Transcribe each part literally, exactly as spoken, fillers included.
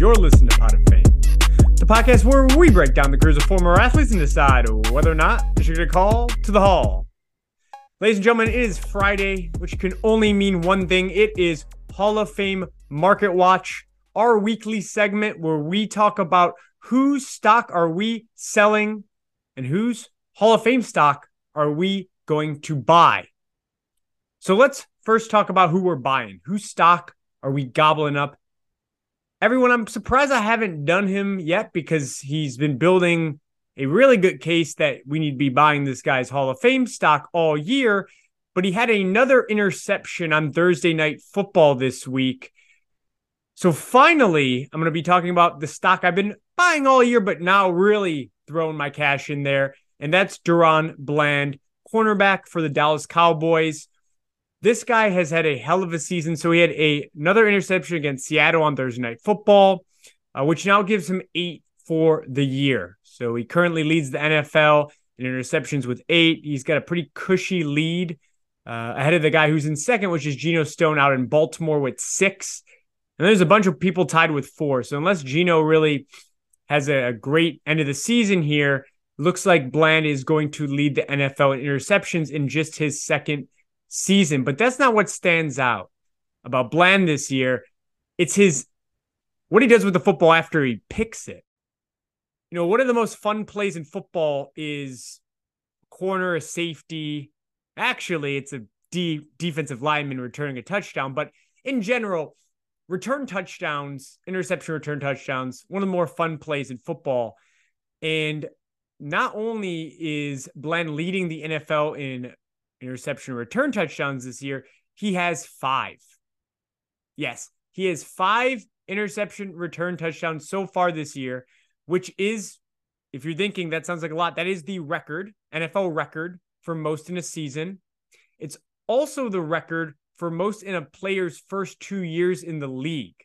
You're listening to Pod of Fame, the podcast where we break down the careers of former athletes and decide whether or not they should get a call to the Hall. Ladies and gentlemen, it is Friday, which can only mean one thing. It is Hall of Fame Market Watch, our weekly segment where we talk about whose stock are we selling and whose Hall of Fame stock are we going to buy. So let's first talk about who we're buying. Whose stock are we gobbling up? Everyone, I'm surprised I haven't done him yet because he's been building a really good case that we need to be buying this guy's Hall of Fame stock all year. But he had another interception on Thursday Night Football this week. So finally, I'm going to be talking about the stock I've been buying all year, but now really throwing my cash in there. And that's DaRon Bland, cornerback for the Dallas Cowboys. This guy has had a hell of a season. So he had a, another interception against Seattle on Thursday Night Football, uh, which now gives him eight for the year. So he currently leads the N F L in interceptions with eight. He's got a pretty cushy lead uh, ahead of the guy who's in second, which is Geno Stone out in Baltimore with six. And there's a bunch of people tied with four. So unless Geno really has a, a great end of the season here, looks like Bland is going to lead the N F L in interceptions in just his second season. But that's not what stands out about Bland this year. It's his what he does with the football after he picks it. You know, one of the most fun plays in football is corner, a safety. Actually, it's a D defensive lineman returning a touchdown. But in general, return touchdowns, interception return touchdowns, one of the more fun plays in football. And not only is Bland leading the N F L in interception return touchdowns this year, he has five. Yes, he has five interception return touchdowns so far this year, which is, if you're thinking that sounds like a lot, that is the record, N F L record for most in a season. It's also the record for most in a player's first two years in the league.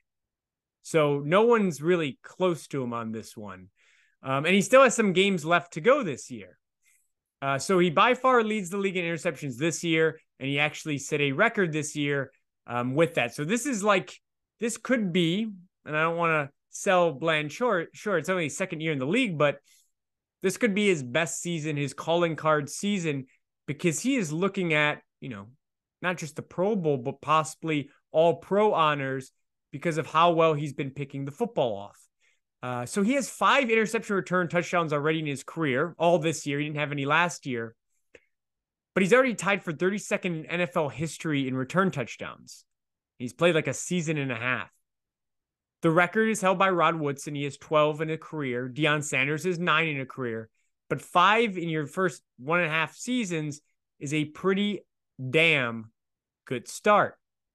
So no one's really close to him on this one. Um, and he still has some games left to go this year. Uh, so he by far leads the league in interceptions this year, and he actually set a record this year um, with that. So this is like, this could be, and I don't want to sell Bland short. Sure, it's only his second year in the league, but this could be his best season, his calling card season, because he is looking at, you know, not just the Pro Bowl, but possibly all pro honors because of how well he's been picking the football off. Uh, so he has five interception return touchdowns already in his career, all this year. He didn't have any last year, but he's already tied for thirty-second in N F L history in return touchdowns. He's played like a season and a half. The record is held by Rod Woodson. He has twelve in a career. Deion Sanders is nine in a career, but five in your first one and a half seasons is a pretty damn good start.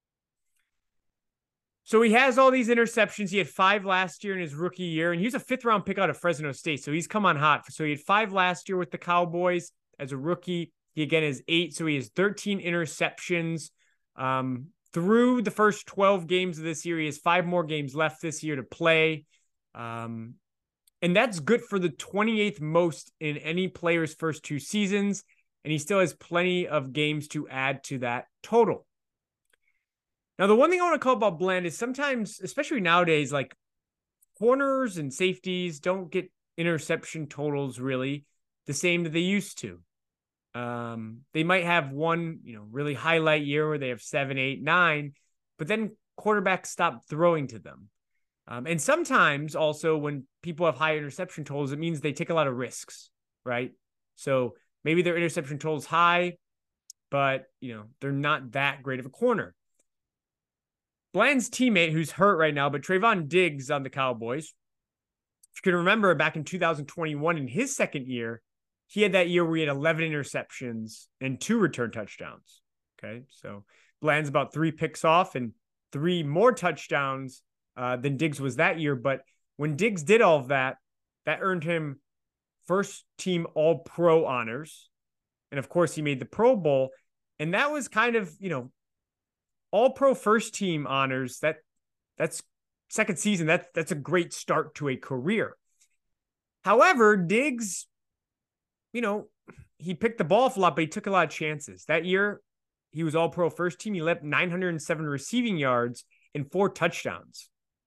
So he has all these interceptions. He had five last year in his rookie year, and he was a fifth round pick out of Fresno State. So he's come on hot. So he had five last year with the Cowboys as a rookie. He again has eight. So he has thirteen interceptions um, through the first twelve games of this year. He has five more games left this year to play. Um, and that's good for the twenty-eighth most in any player's first two seasons. And he still has plenty of games to add to that total. Now, the one thing I want to call about Bland is sometimes, especially nowadays, like corners and safeties don't get interception totals really the same that they used to. Um, they might have one, you know, really highlight year where they have seven, eight, nine, but then quarterbacks stop throwing to them. Um, and sometimes also when people have high interception totals, it means they take a lot of risks, right? So maybe their interception total is high, but, you know, they're not that great of a corner. Bland's teammate, who's hurt right now, but Trayvon Diggs on the Cowboys. If you can remember back in two thousand twenty-one, in his second year, he had that year where he had eleven interceptions and two return touchdowns. Okay, so Bland's about three picks off and three more touchdowns uh, than Diggs was that year. But when Diggs did all of that, that earned him first team all pro honors. And of course, he made the Pro Bowl. And that was kind of, you know, all pro first team honors. That that's second season. That, that's a great start to a career. However, Diggs, you know, he picked the ball off a lot, but he took a lot of chances. That year, he was all pro first team. He led nine hundred seven receiving yards and four touchdowns.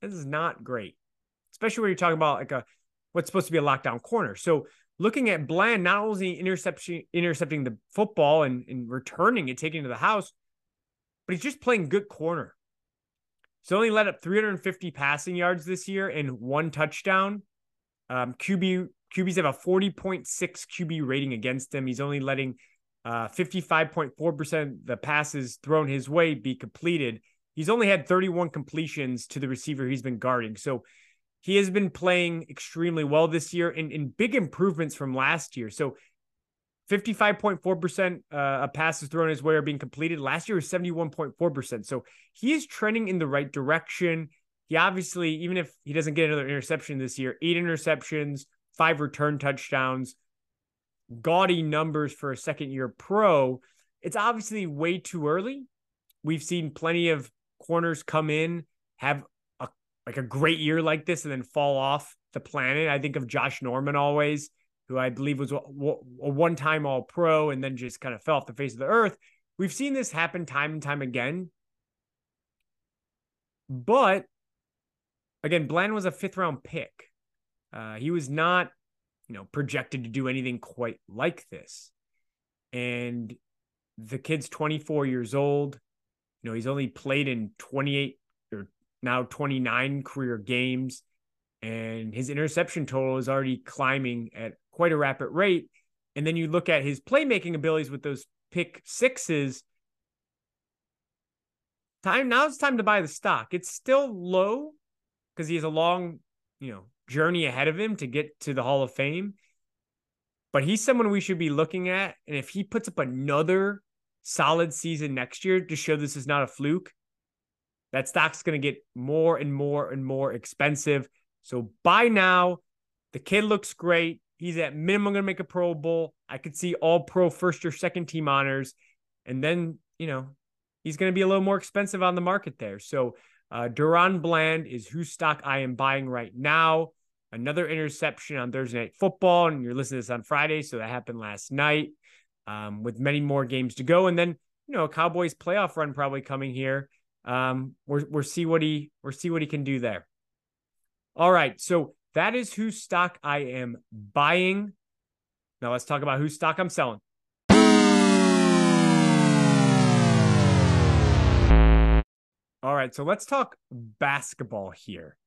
This is not great, especially when you're talking about like a what's supposed to be a lockdown corner. So looking at Bland, not only interception intercepting the football and, and returning it, taking it to the house, but he's just playing good corner. He's only let up three hundred fifty passing yards this year and one touchdown. Um, Q B Q Bs have a forty point six Q B rating against him. He's only letting uh, fifty-five point four percent of the passes thrown his way be completed. He's only had thirty-one completions to the receiver he's been guarding. So he has been playing extremely well this year and, and big improvements from last year. So fifty-five point four percent uh, of passes thrown his way are being completed. Last year was seventy-one point four percent. So he is trending in the right direction. He obviously, even if he doesn't get another interception this year, eight interceptions, five return touchdowns, gaudy numbers for a second year pro. It's obviously way too early. We've seen plenty of corners come in, have a, like a great year like this and then fall off the planet. I think of Josh Norman always, who I believe was a, a one-time all pro and then just kind of fell off the face of the earth. We've seen this happen time and time again. But again, Bland was a fifth round pick. Uh, he was not, you know, projected to do anything quite like this. And the kid's twenty-four years old. You know, he's only played in twenty-eight or now twenty-nine career games. And his interception total is already climbing at quite a rapid rate. And then you look at his playmaking abilities with those pick sixes. Time now it's time to buy the stock. It's still low because he has a long, you know, journey ahead of him to get to the Hall of Fame. But he's someone we should be looking at. And if he puts up another solid season next year to show this is not a fluke, that stock's going to get more and more and more expensive. So buy now. The kid looks great. He's at minimum going to make a Pro Bowl. I could see all pro first or second team honors. And then, you know, he's going to be a little more expensive on the market there. So uh, DaRon Bland is whose stock I am buying right now. Another interception on Thursday Night Football. And you're listening to this on Friday. So that happened last night um, with many more games to go. And then, you know, a Cowboys playoff run probably coming here. Um, we're, we're see what he, we're see what he can do there. All right. So that is whose stock I am buying. Now let's talk about whose stock I'm selling. All right. So let's talk basketball here.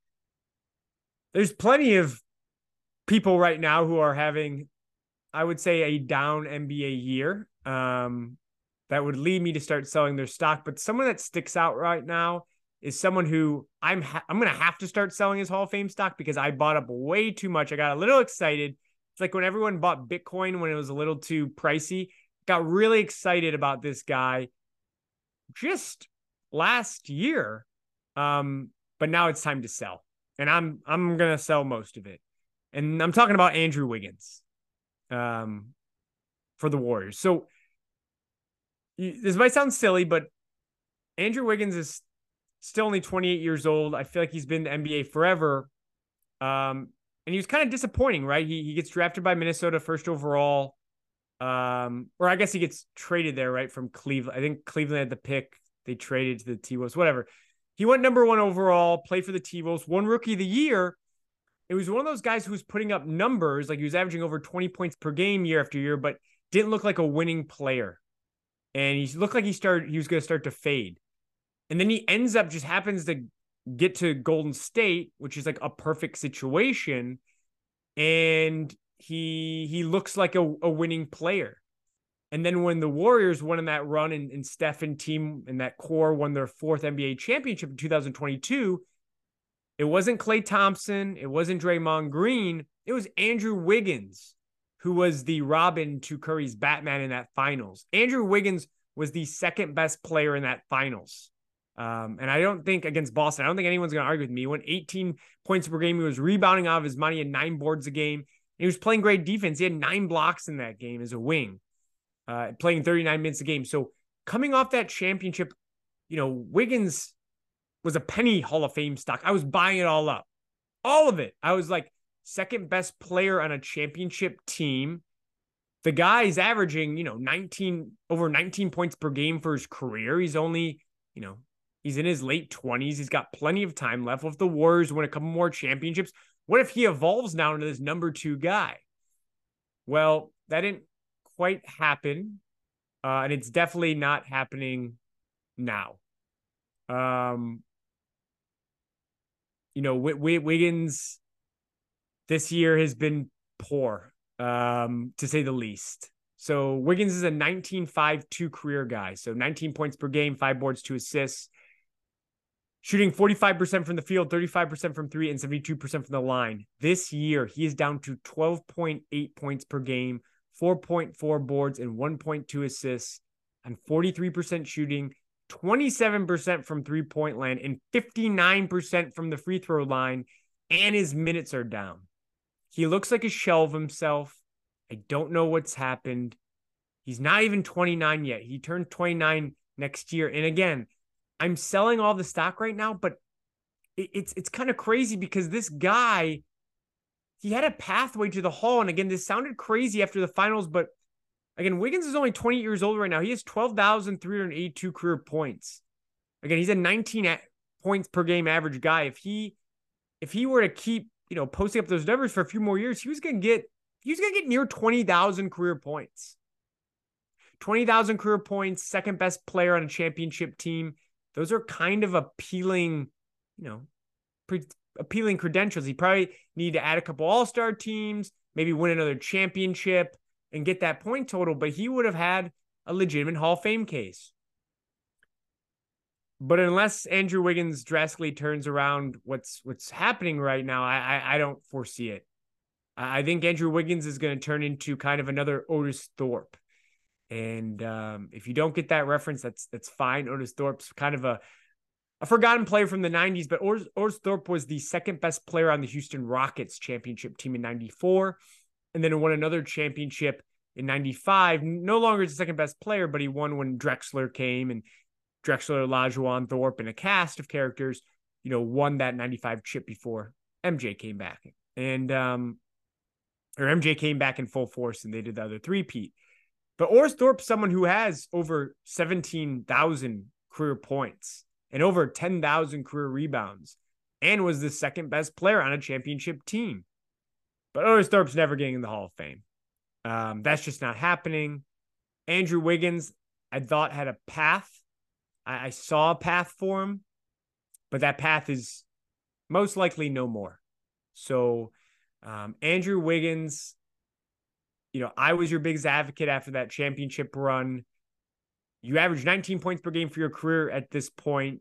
There's plenty of people right now who are having, I would say, a down N B A year. Um, that would lead me to start selling their stock. But someone that sticks out right now is someone who I'm ha- I'm going to have to start selling his Hall of Fame stock because I bought up way too much. I got a little excited. It's like when everyone bought Bitcoin when it was a little too pricey. Got really excited about this guy just last year. Um, but now it's time to sell. And I'm I'm going to sell most of it. And I'm talking about Andrew Wiggins um, for the Warriors. So this might sound silly, but Andrew Wiggins is still only twenty-eight years old. I feel like he's been in the N B A forever. Um, and he was kind of disappointing, right? He he gets drafted by Minnesota first overall. Um, or I guess he gets traded there, right? From Cleveland. I think Cleveland had the pick. They traded to the T-Wolves, whatever. He went number one overall, played for the T-Wolves, won Rookie of the Year. It was one of those guys who was putting up numbers, like he was averaging over twenty points per game year after year, but didn't look like a winning player. And he looked like he started, he was going to start to fade. And then he ends up just happens to get to Golden State, which is like a perfect situation. And he he looks like a, a winning player. And then when the Warriors won in that run and, and Steph and team and that core won their fourth N B A championship in two thousand twenty-two, it wasn't Klay Thompson. It wasn't Draymond Green. It was Andrew Wiggins, who was the Robin to Curry's Batman in that finals. Andrew Wiggins was the second best player in that finals. Um, and I don't think against Boston, I don't think anyone's going to argue with me. He went eighteen points per game. He was rebounding out of his money and nine boards a game. He was playing great defense. He had nine blocks in that game as a wing, uh, playing thirty-nine minutes a game. So coming off that championship, you know, Wiggins was a penny Hall of Fame stock. I was buying it all up, all of it. I was like second best player on a championship team. The guy's averaging, you know, nineteen over nineteen points per game for his career. He's only, you know, He's in his late twenties. He's got plenty of time left. If the Warriors win a couple more championships, what if he evolves now into this number two guy? Well, that didn't quite happen. Uh, and it's definitely not happening now. Um, you know, w- w- Wiggins this year has been poor, um, to say the least. So Wiggins is a nineteen five two career guy. So nineteen points per game, five boards, two assists. Shooting forty-five percent from the field, thirty-five percent from three, and seventy-two percent from the line. This year, he is down to twelve point eight points per game, four point four boards, and one point two assists, and forty-three percent shooting, twenty-seven percent from three-point land, and fifty-nine percent from the free throw line, and his minutes are down. He looks like a shell of himself. I don't know what's happened. He's not even twenty-nine yet. He turned twenty-nine next year. And again, I'm selling all the stock right now, but it, it's it's kind of crazy because this guy, he had a pathway to the Hall. And again, this sounded crazy after the finals, but again, Wiggins is only twenty years old right now. He has twelve thousand three hundred eighty-two career points. Again, he's a nineteen points per game average guy. If he if he were to keep, you know, posting up those numbers for a few more years, he was going to get he was going to get near twenty thousand career points. twenty thousand career points, second best player on a championship team. Those are kind of appealing, you know, pre- appealing credentials. He probably need to add a couple all-star teams, maybe win another championship and get that point total, but he would have had a legitimate Hall of Fame case. But unless Andrew Wiggins drastically turns around what's what's happening right now, I I, I don't foresee it. I think Andrew Wiggins is going to turn into kind of another Otis Thorpe. And um, if you don't get that reference, that's that's fine. Otis Thorpe's kind of a, a forgotten player from the nineties, but Otis, Otis Thorpe was the second best player on the Houston Rockets championship team in ninety-four, and then won another championship in ninety-five. No longer is the second best player, but he won when Drexler came, and Drexler, Olajuwon, Thorpe, and a cast of characters, you know, won that ninety-five chip before M J came back. And, um, or M J came back in full force and they did the other three-peat. But Otis Thorpe's someone who has over seventeen thousand career points and over ten thousand career rebounds and was the second best player on a championship team. But Otis Thorpe's never getting in the Hall of Fame. Um, that's just not happening. Andrew Wiggins, I thought, had a path. I, I saw a path for him, but that path is most likely no more. So um, Andrew Wiggins, you know, I was your biggest advocate after that championship run. You average nineteen points per game for your career at this point.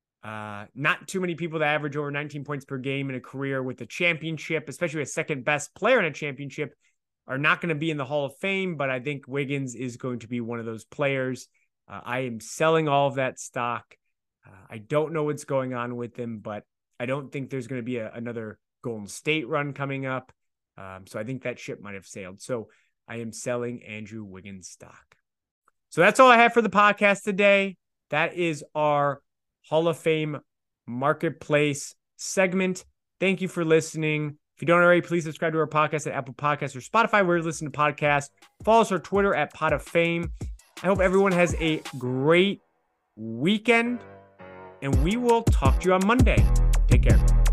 Uh, not too many people that average over nineteen points per game in a career with a championship, especially a second best player in a championship, are not going to be in the Hall of Fame, but I think Wiggins is going to be one of those players. Uh, I am selling all of that stock. Uh, I don't know what's going on with him, but I don't think there's going to be a, another Golden State run coming up. Um, so I think that ship might have sailed. So I am selling Andrew Wiggins stock. So that's all I have for the podcast today. That is our Hall of Fame Marketplace segment. Thank you for listening. If you don't already, please subscribe to our podcast at Apple Podcasts or Spotify, where you listen to podcasts. Follow us on Twitter at Pod of Fame. I hope everyone has a great weekend, and we will talk to you on Monday. Take care.